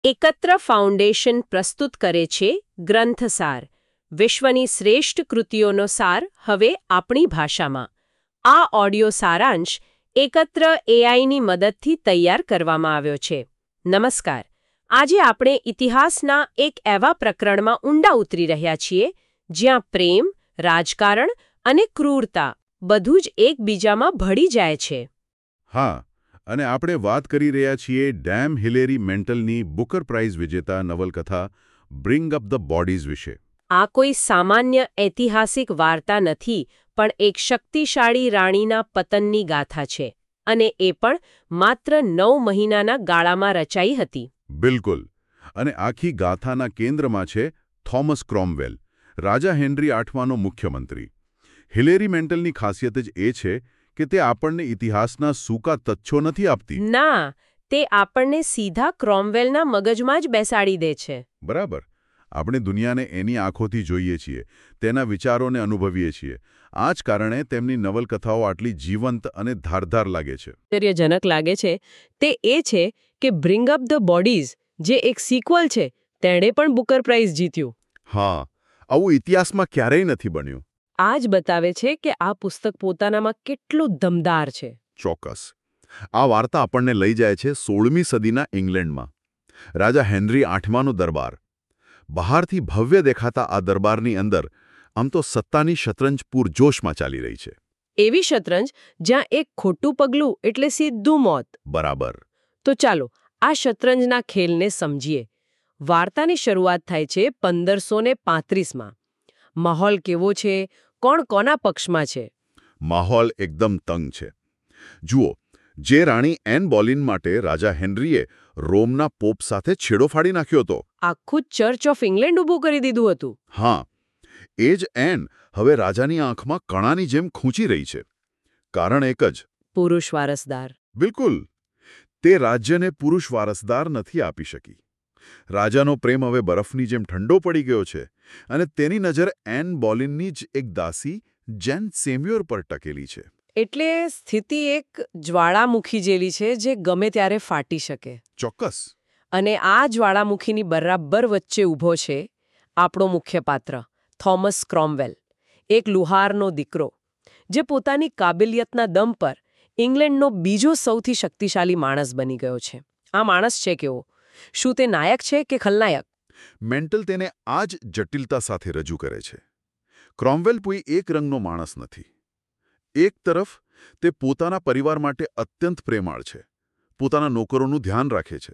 એકત્ર ફાઉન્ડેશન પ્રસ્તુત કરે છે ગ્રંથસાર, વિશ્વની શ્રેષ્ઠ કૃતિઓનો સાર હવે આપણી ભાષામાં. આ ઓડિયો સારાંશ એકત્ર એઆઈની મદદથી તૈયાર કરવામાં આવ્યો છે. નમસ્કાર. આજે આપણે ઇતિહાસના એક એવા પ્રકરણમાં ઊંડા ઉતરી રહ્યા છીએ જ્યાં પ્રેમ, રાજકારણ અને ક્રૂરતા બધું જ એકબીજામાં ભળી જાય છે. હા, અને આપણે વાત કરી રહ્યા છીએ ડેમ હિલેરી મેન્ટલની બુકર પ્રાઇઝ વિજેતા નવલકથા બ્રિંગ અપ ધ બોડીઝ વિશે. આ કોઈ સામાન્ય ઐતિહાસિક વાર્તા નથી, પણ એક શક્તિશાળી રાણીના પતનની ગાથા છે, અને એ પણ માત્ર 9 મહિનાના ગાળામાં રચાઈ હતી. બિલકુલ. અને આખી ગાથાના કેન્દ્રમાં છે થોમસ ક્રોમવેલ, રાજા હેનરી આઠમાનો મુખ્યમંત્રી. હિલેરી મેન્ટલની ખાસિયત જ એ છે કે તે આપણને ઇતિહાસના સૂકા તથ્યો નથી આપતી. ના, તે આપણને સીધા ક્રોમવેલના મગજમાં જ બેસાડી દે છે. બરાબર. આપણે દુનિયાને એની આંખોથી જોઈએ છીએ, તેના વિચારોને અનુભવીએ છીએ. આ જ કારણે તેમની નવલકથાઓ આટલી જીવંત અને ધારદાર લાગે છે. આશ્ચર્યજનક લાગે છે તે એ છે કે બ્રિંગ અપ ધ બોડીઝ, જે એક સિક્વલ છે, તેણે પણ બુકર પ્રાઇઝ જીત્યું. હા, આવું ઇતિહાસમાં ક્યારેય નથી બન્યું. આ જ બતાવે છે કે આ પુસ્તક પોતાનામાં કેટલું દમદાર છે. ચોક્કસ. આ વાર્તા આપણને લઈ જાય છે 16મી સદીના ઇંગ્લેન્ડમાં. રાજા હેનરી આઠમાનો દરબાર. બહારથી ભવ્ય દેખાતા આ દરબારની અંદર આમ તો સત્તાની શતરંજ પૂરજોશમાં ચાલી રહી છે. એવી શતરંજ જ્યાં એક ખોટું પગલું એટલે સીધું મોત. બરાબર. તો ચાલો આ શતરંજના ખેલને સમજીએ. વાર્તાની શરૂઆત થાય છે 1535માં. માહોલ કેવો છે? કોણ કોના પક્ષમાં છે? માહોલ એકદમ તંગ છે. જુઓ, જે રાણી એન બોલેન માટે રાજા હેનરીએ રોમના પોપ સાથે છેડો ફાડી નાખ્યો હતો. આખું ચર્ચ ઓફ ઇંગ્લેન્ડ ઊભું કરી દીધું હતું. હા, એ જ એન હવે રાજાની આંખમાં કણાની જેમ ખૂંચી રહી છે. કારણ એક જ: પુરુષ વારસદાર. બિલકુલ. તે રાજ્યને પુરુષ વારસદાર નથી આપી શકી. રાજાનો પ્રેમ હવે બરફની જેમ ઠંડો પડી ગયો છે, અને તેની નજર એન બોલેનની જ એક દાસી જેન સેમ્યોર પર ટકેલી છે. એટલે સ્થિતિ એક જ્વાળામુખી જેવી છે જે ગમે ત્યારે ફાટી શકે. ચોક્કસ. અને આ જ્વાળામુખીની બરાબર વચ્ચે ઊભો છે આપણો મુખ્ય પાત્ર, થોમસ ક્રોમવેલ, એક લુહારનો દીકરો, જે પોતાની કાબિલિયતના દમ પર ઇંગ્લેન્ડનો બીજો સૌથી શક્તિશાળી માણસ બની ગયો છે. આ માણસ છે કેવો? શું તે નાયક છે કે ખલનાયક? મેન્ટલ તેને આ જ જટિલતા સાથે રજૂ કરે છે. ક્રોમવેલ કોઈ એક રંગનો માણસ નથી. એક તરફ તે પોતાના પરિવાર માટે અત્યંત પ્રેમાળ છે, પોતાના નોકરોનું ધ્યાન રાખે છે,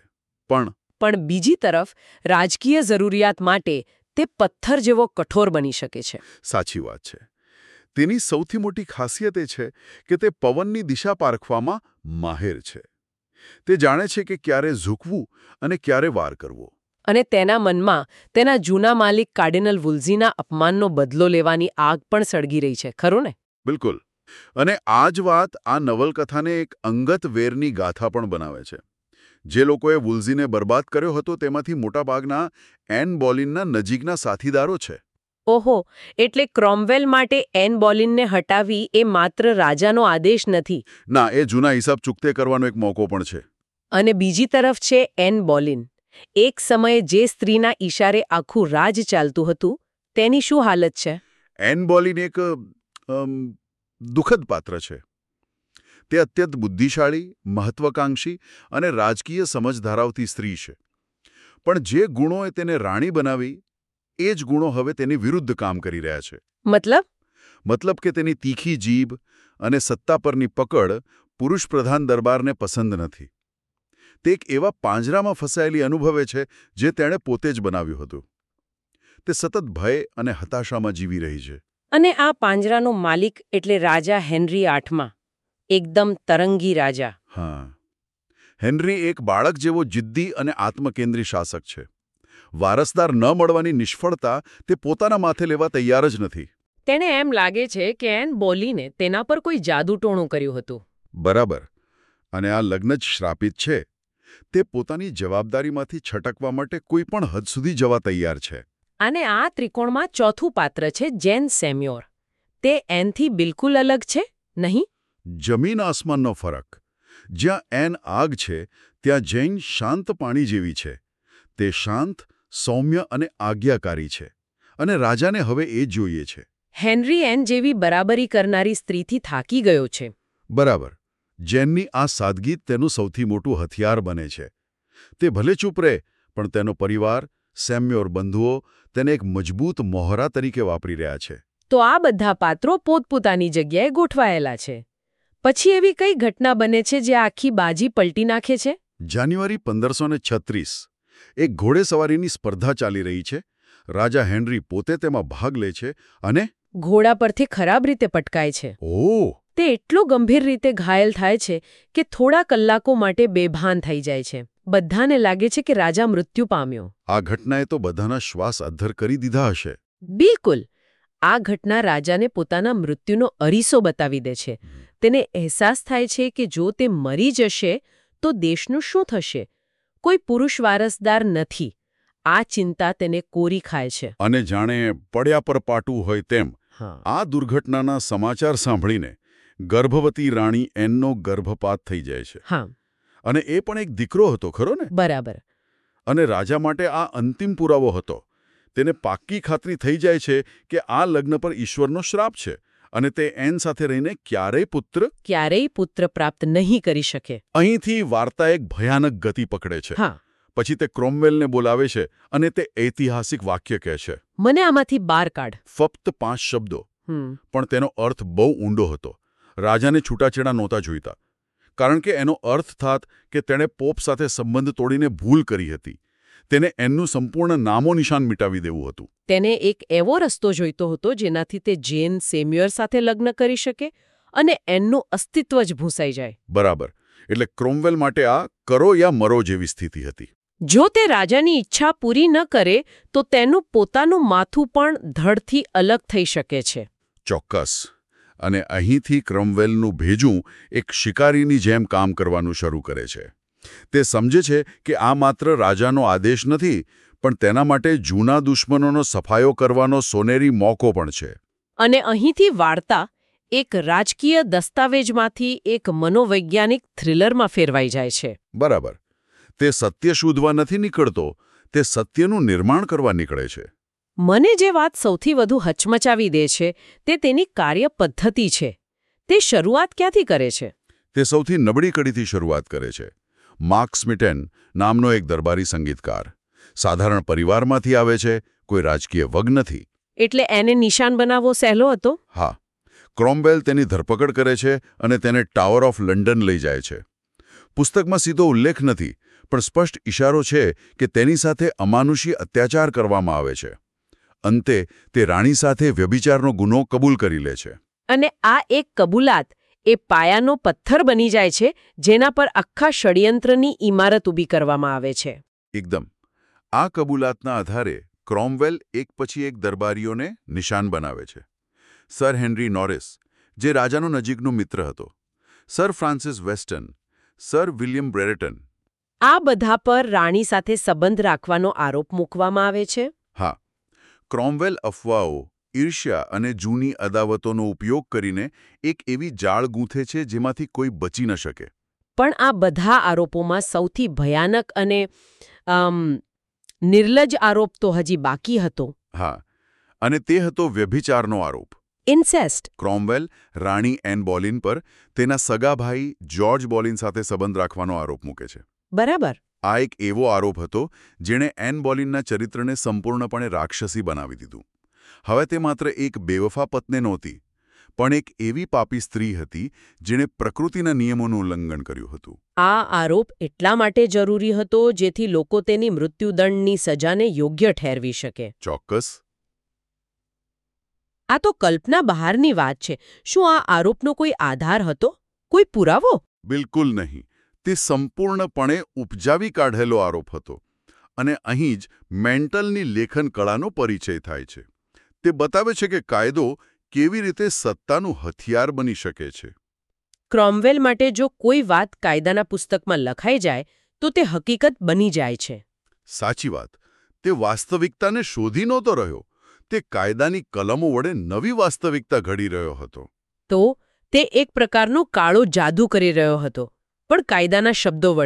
પણ બીજી તરફ રાજકીય જરૂરિયાત માટે તે પથ્થર જેવો કઠોર બની શકે છે. સાચી વાત છે. તેની સૌથી મોટી ખાસિયત એ છે કે તે પવનની દિશા પારખવામાં માહેર છે. તે જાણે છે કે ક્યારે ઝૂકવું અને ક્યારે વાર કરવો. અને તેના મનમાં તેના જૂના માલિક કાર્ડિનલ વુલ્ઝીના અપમાનનો બદલો લેવાની આગ પણ સળગી રહી છે, ખરું ને? બિલકુલ. અને આ જ વાત આ નવલકથાને એક અંગત વેરની ગાથા પણ બનાવે છે. જે લોકોએ વુલ્ઝીને બરબાદ કર્યો હતો તેમાંથી મોટાભાગના એન બોલેનના નજીકના સાથીદારો છે. ઓહો, એટલે ક્રોમવેલ માટે એન બોલેનને હટાવી એ માત્ર રાજાનો આદેશ નથી. ના, એ જૂના હિસાબ ચૂકતે કરવાનો એક મોકો પણ છે. અને બીજી તરફ છે એન બોલેન. એક સમયે જે સ્ત્રીના ઈશારે આખું રાજ ચાલતું હતું, તેની શું હાલત છે? એન બોલેન એક દુઃખદ પાત્ર છે. તે અત્યંત બુદ્ધિશાળી, મહત્વાકાંક્ષી અને રાજકીય સમજ ધરાવતી સ્ત્રી છે. પણ જે ગુણોએ તેને રાણી બનાવી, એ જ ગુણો હવે તેની વિરુદ્ધ કામ કરી રહ્યા છે. મતલબ કે તેની તીખી જીભ અને સત્તા પરની પકડ પુરુષપ્રધાન દરબારને પસંદ નથી. તે એક એવા પાંજરામાં ફસાયેલી અનુભવે છે જે તેણે પોતે જ બનાવ્યું હતું. તે સતત ભય અને હતાશામાં જીવી રહી છે. અને આ પાંજરાનો માલિક એટલે રાજા હેનરી આઠમા, એકદમ તરંગી રાજા. હા, હેનરી એક બાળક જેવો જિદ્દી અને આત્મકેન્દ્રી શાસક છે. વારસદાર ન મળવાની નિષ્ફળતા તે પોતાના માથે લેવા તૈયાર જ નથી. તેને એમ લાગે છે કે એન બોલેને તેના પર કોઈ જાદુટોણું કર્યું હતું. બરાબર. અને આ લગ્ન જ શ્રાપિત છે. તે પોતાની જવાબદારીમાંથી છટકવા માટે કોઈ પણ હદ સુધી જવા તૈયાર છે. અને આ ત્રિકોણમાં ચોથું પાત્ર છે જેન સેમ્યોર. તે એનથી બિલકુલ અલગ છે, નહીં? જમીન આસમાનનો ફરક. જ્યાં એન આગ છે, ત્યાં જૈન શાંત પાણી જેવી છે. તે શાંત, સૌમ્ય અને આજ્ઞાકારી છે અને રાજાને હવે એ જ જોઈએ છે. હેનરી એન જેવી બરાબરી કરનારી સ્ત્રીથી થાકી ગયો છે. બરાબર. જેનની આ સાદગી તેનું સૌથી મોટું હથિયાર બને છે. તે ભલે ચૂપ રહે, પણ તેનો પરિવાર, સેમ્યોર બંધુઓ તેને એક મજબૂત મોહરા તરીકે વાપરી રહ્યા છે. તો આ બધા પાત્રો પોતપોતાની જગ્યાએ ગોઠવાયેલા છે. પછી એવી કઈ ઘટના બને છે જે આખી બાજી પલટી નાખે છે? જાન્યુઆરી 1536 એક ઘોડેસવારીની સ્પર્ધા ચાલી રહી છે. રાજા હેનરી પોતે તેમાં ભાગ લે છે અને ઘોડા પરથી ખરાબ રીતે પટકાય છે. ઓહ! તે એટલો ગંભીર રીતે ઘાયલ થાય છે કે થોડા કલાકો માટે બેભાન થઈ જાય છે. બધાને લાગે છે કે રાજા મૃત્યુ પામ્યો. આ ઘટનાએ તો બધાના શ્વાસ અદ્ધર કરી દીધા હશે. બિલકુલ. આ ઘટના રાજાને પોતાના મૃત્યુનો અરીસો બતાવી દે છે. તેને અહેસાસ થાય છે કે જો તે મરી જશે તો દેશનું શું થશે? કોઈ પુરુષ વારસદાર નથી. આ ચિંતા તેને કોરી ખાય છે. અને જાણે પડ્યા પર પાટું હોય તેમ આ દુર્ઘટનાના સમાચાર સાંભળીને ગર્ભવતી રાણી એનનો ગર્ભપાત થઈ જાય છે. હા. અને એ પણ એક દીકરો હતો, ખરો ને? બરાબર. અને રાજા માટે આ અંતિમ પુરાવો હતો. તેને પાક્કી ખાતરી થઈ જાય છે કે આ લગ્ન પર ઈશ્વરનો શ્રાપ છે અને તે એન સાથે રહીને ક્યારેય પુત્ર પ્રાપ્ત નહીં કરી શકે. અહીંથી વાર્તા એક ભયાનક ગતિ પકડે છે. હા. પછી તે ક્રોમવેલને બોલાવે છે અને તે ઐતિહાસિક વાક્ય કહે છે. મને આમાંથી બહાર કાઢ. ફક્ત 5 શબ્દો, પણ તેનો અર્થ બહુ ઊંડો હતો. રાજાને છૂટાછેડા નહોતા જોઈતા, કારણ કે એનો અર્થ થાત કે તેણે પોપ સાથે સંબંધ તોડીને ભૂલ કરી હતી. તેને એનનું સંપૂર્ણ નામો નિશાન મિટાવી દેવું હતું. તેને એક એવો રસ્તો જોઈતો હતો જેનાથી તે જેન સેમ્યુઅર સાથે લગ્ન કરી શકે અને એનનું અસ્તિત્વ જ ભૂંસાઈ જાય. બરાબર. એટલે ક્રોમવેલ માટે આ કરો યા મરો જેવી સ્થિતિ હતી. જો તે રાજાની ઈચ્છા પૂરી ન કરે તો તેનું પોતાનું માથું પણ ધડથી અલગ થઈ શકે છે. ચોક્કસ. અને અહીંથી ક્રોમવેલનું ભેજું એક શિકારીની જેમ કામ કરવાનું શરૂ કરે છે. તે સમજે છે કે આ માત્ર રાજાનો આદેશ નથી, પણ તેના માટે જૂના દુશ્મનોનો સફાયો કરવાનો સોનેરી મોકો પણ છે. અને અહીંથી વાર્તા એક રાજકીય દસ્તાવેજમાંથી એક મનોવૈજ્ઞાનિક થ્રિલરમાં ફેરવાઈ જાય છે. બરાબર. તે સત્ય શોધવા નથી નીકળતો, તે સત્યનું નિર્માણ કરવા નીકળે છે. મને જે વાત સૌથી વધુ હચમચાવી દે છે તે તેની કાર્ય પદ્ધતિ છે. તે શરૂઆત ક્યાંથી કરે છે? તે સૌથી નબળી કડીથી શરૂઆત કરે છે. માર્ક સ્મિટેન નામનો એક દરબારી સંગીતકાર. સાધારણ પરિવારમાંથી આવે છે, કોઈ રાજકીય વગ નથી. એટલે એને નિશાન બનાવવો સહેલો હતો? હા. ક્રોમવેલ તેની ધરપકડ કરે છે અને તેને ટાવર ઓફ લંડન લઈ જાય છે. પુસ્તકમાં સીધો ઉલ્લેખ નથી, પણ સ્પષ્ટ ઇશારો છે કે તેની સાથે અમાનુષી અત્યાચાર કરવામાં આવે છે. અંતે તે રાણી સાથે વ્યભિચારનો ગુનો કબૂલ કરી લે છે. અને આ એક કબૂલાત એ પાયાનો પથ્થર બની જાય છે જેના પર આખા ષડયંત્રની ઇમારત ઊભી કરવામાં આવે છે. એકદમ. આ કબૂલાતના આધારે ક્રોમવેલ એક પછી એક દરબારીઓને નિશાન બનાવે છે. સર હેનરી નોરિસ, જે રાજાનો નજીકનો મિત્ર હતો, sir Francis Weston, sir William Brereton. આ બધા પર રાણી સાથે સંબંધ રાખવાનો આરોપ મૂકવામાં આવે છે. હા. ક્રોમવેલ અફવાઓ, ઈર્ષ્યા અને જૂની અદાવતોનો ઉપયોગ કરીને એક એવી જાળ ગૂંથે છે જેમાંથી કોઈ બચી ન શકે. પણ આ બધા આરોપોમાં સૌથી ભયાનક અને નિર્લજ્જ આરોપ તો હજી બાકી હતો. હા. અને તે હતો વ્યભિચારનો આરોપ. ઇન્સેસ્ટ. ક્રોમવેલ રાણી એન બોલેન પર તેના સગા ભાઈ જ્યોર્જ બોલેન સાથે સંબંધ રાખવાનો આરોપ મૂકે છે. બરાબર. આ એક એવો આરોપ હતો જેણે એન બોલેનના ચરિત્રને સંપૂર્ણપણે રાક્ષસી બનાવી દીધું. હવે તે માત્ર એક બેવફા પત્ની નહોતી, પણ એક એવી પાપી સ્ત્રી હતી જેણે પ્રકૃતિના નિયમોનું ઉલ્લંઘન કર્યું હતું. આ આરોપ એટલા માટે જરૂરી હતો જેથી લોકો તેની મૃત્યુદંડની સજાને યોગ્ય ઠેરવી શકે. ચોક્કસ. આ તો કલ્પના બહારની વાત છે. શું આ આરોપનો કોઈ આધાર હતો? કોઈ પુરાવો? બિલકુલ નહીં. તે સંપૂર્ણપણે ઉપજાવી કાઢેલો આરોપ હતો. અને અહીં જ મેન્ટલની લેખન કળાનો પરિચય થાય છે. તે બતાવે છે કે કાયદો કેવી રીતે સત્તાનું હથિયાર બની શકે છે. ક્રોમવેલ માટે જો કોઈ વાત કાયદાના પુસ્તકમાં લખાઈ જાય તો તે હકીકત બની જાય છે. સાચી વાત. તે વાસ્તવિકતાને શોધી નહોતો રહ્યો. તે કાયદાની કલમો વડે નવી વાસ્તવિકતા ઘડી રહ્યો હતો. તો તે એક પ્રકારનો કાળો જાદુ કરી રહ્યો હતો, પણ કાયદાના શબ્દો વડે.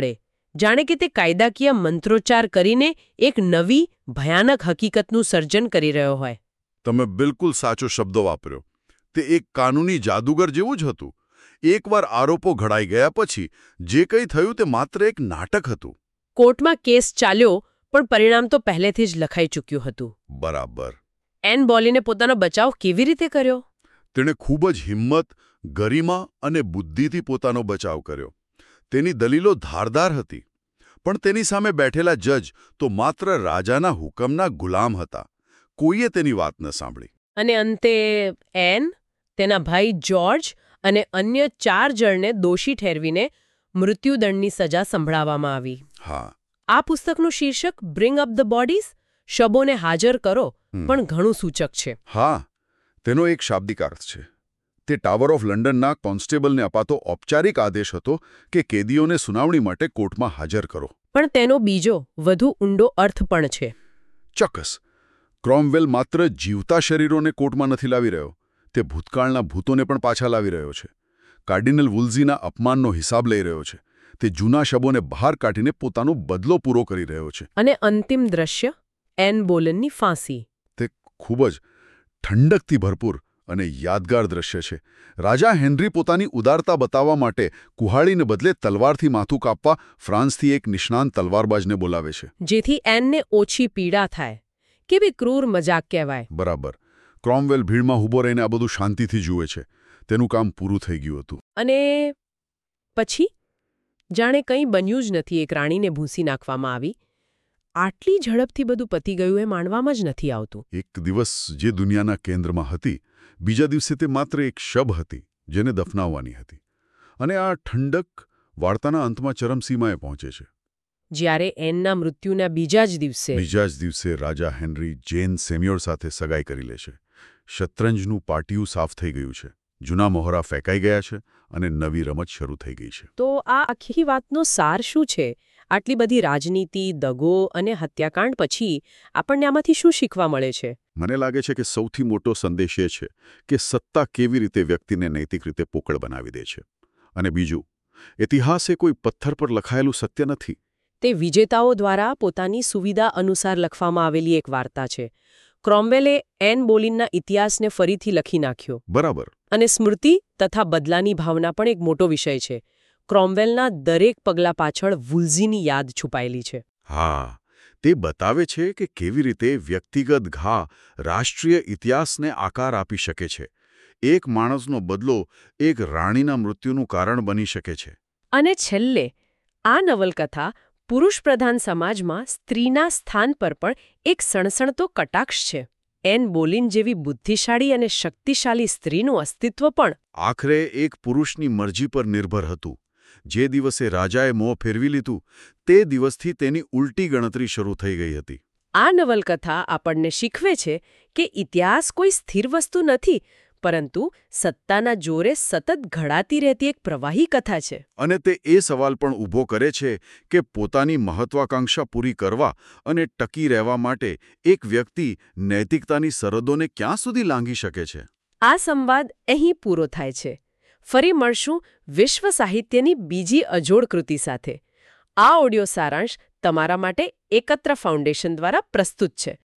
જાણે કે તે કાયદાકીય મંત્રોચ્ચાર કરીને એક નવી ભયાનક હકીકતનું સર્જન કરી રહ્યો હોય. તમે બિલકુલ સાચો શબ્દો વાપર્યો. તે એક કાનૂની જાદુગર જેવું જ હતું. એકવાર આરોપો ઘડાઈ ગયા પછી જે કંઈ થયું તે માત્ર એક નાટક હતું. કોર્ટમાં કેસ ચાલ્યો, પણ પરિણામ તો પહેલેથી જ લખાઈ ચૂક્યું હતું. બરાબર. એન બોલીને પોતાનો બચાવ કેવી રીતે કર્યો? તેણે ખૂબ જ હિંમત, ગરિમા અને બુદ્ધિથી પોતાનો બચાવ કર્યો. તેની દલીલો ધારદાર હતી, પણ તેની સામે બેઠેલા જજ તો માત્ર રાજાના હુકમના ગુલામ હતા. કોઈએ તેની વાત ન સાંભળી. અને અંતે એન, તેના ભાઈ જોર્જ અને અન્ય 4 જણને દોષી ઠેરવીને મૃત્યુદંડની સજા સંભળાવવામાં આવી. હા. આ પુસ્તકનું શીર્ષક બ્રિંગ અપ ધ બોડીઝ, શબોને હાજર કરો, પણ ઘણું સૂચક છે. હા, તેનો એક શાબ્દિક અર્થ છે. તે ટાવર ઓફ લંડનના કોન્સ્ટેબલને અપાતો ઔપચારિક આદેશ હતો કે કેદીઓને સુનાવણી માટે કોર્ટમાં હાજર કરો. પણ તેનો બીજો, વધુ ઊંડો અર્થ પણ છે. ચોક્કસ. ક્રોમવેલ માત્ર જીવતા શરીરોને કોર્ટમાં નથી લાવી રહ્યો, તે ભૂતકાળના ભૂતોને પણ પાછા લાવી રહ્યો છે. કાર્ડિનલ વુલ્ઝીના અપમાનનો હિસાબ લઈ રહ્યો છે. તે જૂના શબોને બહાર કાઢીને પોતાનો બદલો પૂરો કરી રહ્યો છે. અને અંતિમ દ્રશ્ય, એન બોલેનની ફાંસી. તે ખૂબ જ ઠંડકથી ભરપૂર અને યાદગાર દ્રશ્ય છે. રાજા હેનરી પોતાની ઉદારતા બતાવવા માટે કુહાડીને બદલે તલવારથી માથું કાપવા ફ્રાન્સથી એક નિષ્ણાંત તલવારબાજને બોલાવે છે. જેથી એનને ઓછી પીડા થાય. કેવી ક્રૂર મજાક કહેવાય. બરાબર. ક્રોમવેલ ભીડમાં ઊભો રહીને આ બધું શાંતિથી જુએ છે. તેનું કામ પૂરું થઈ ગયું હતું. અને પછી જાણે કંઈ બન્યું જ નથી. એક રાણીને ભૂંસી નાખવામાં આવી. આટલી ઝડપથી બધું પતી ગયું એ માનવામાં જ નથી આવતું. એક દિવસ જે દુનિયાના કેન્દ્રમાં હતી, બીજા દિવસે તે માત્ર એક શબ હતી જેને દફનાવવાની હતી. અને આ ઠંડક વાર્તાના અંતમાં ચરમસીમાએ પહોંચે છે. જ્યારે એનના મૃત્યુના બીજા જ દિવસે રાજા હેનરી જેન સેમ્યોર સાથે સગાઈ કરી લે છે. શતરંજનું પાટિયું સાફ થઈ ગયું છે. જૂના મોહરા ફેંકાઈ ગયા છે અને નવી રમત શરૂ થઈ ગઈ છે. તો આ આખી વાતનો સાર શું છે? આટલી બધી રાજનીતિ, દગો અને હત્યાકાંડ પછી આપણને આમાંથી શું શીખવા મળે છે? મને લાગે છે કે સૌથી મોટો સંદેશ એ છે કે સત્તા કેવી રીતે વ્યક્તિને નૈતિક રીતે પોકળ બનાવી દે છે. અને બીજું, ઇતિહાસ એ કોઈ પથ્થર પર લખાયેલું સત્ય નથી. તે વિજેતાઓ દ્વારા પોતાની સુવિધા અનુસાર લખવામાં આવેલી એક વાર્તા છે. ક્રોમવેલે એન બોલીનના ઇતિહાસને ફરીથી લખી નાખ્યો. બરાબર. અને સ્મૃતિ તથા બદલાની ભાવના પણ એક મોટો વિષય છે. ક્રોમવેલના દરેક પગલા પાછળ વુલ્ઝીની યાદ છુપાયેલી છે. હા, તે બતાવે છે કે કેવી રીતે વ્યક્તિગત ઘા રાષ્ટ્રીય ઇતિહાસને આકાર આપી શકે છે. એક માણસનો બદલો એક રાણીના મૃત્યુનું કારણ બની શકે છે. અને છેલ્લે આ નવલકથા પુરુષપ્રધાન સમાજમાં સ્ત્રીના સ્થાન પર પણ એક સણસણતો કટાક્ષ છે. એન બોલીન જેવી બુદ્ધિશાળી અને શક્તિશાળી સ્ત્રીનું અસ્તિત્વ પણ આખરે એક પુરુષની મરજી પર નિર્ભર હતું. જે દિવસે રાજાએ મોં ફેરવી લીધું તે દિવસથી તેની ઉલટી ગણતરી શરૂ થઈ ગઈ હતી. આ નવલકથા આપણને શીખવે છે કે ઇતિહાસ કોઈ સ્થિર વસ્તુ નથી, પરંતુ સત્તાના જોરે સતત ઘડાતી રહેતી એક પ્રવાહી કથા છે. અને તે એ સવાલ પણ ઊભો કરે છે કે પોતાની મહત્વાકાંક્ષા પૂરી કરવા અને ટકી રહેવા માટે એક વ્યક્તિ નૈતિકતાની સરહદોને ક્યાં સુધી લાંઘી શકે છે. આ સંવાદ અહીં પૂરો થાય છે. ફરી મળશું વિશ્વ સાહિત્યની બીજી અજોડ કૃતિ સાથે. આ ઓડિયો સારાંશ તમારા માટે એકત્ર ફાઉન્ડેશન દ્વારા પ્રસ્તુત છે.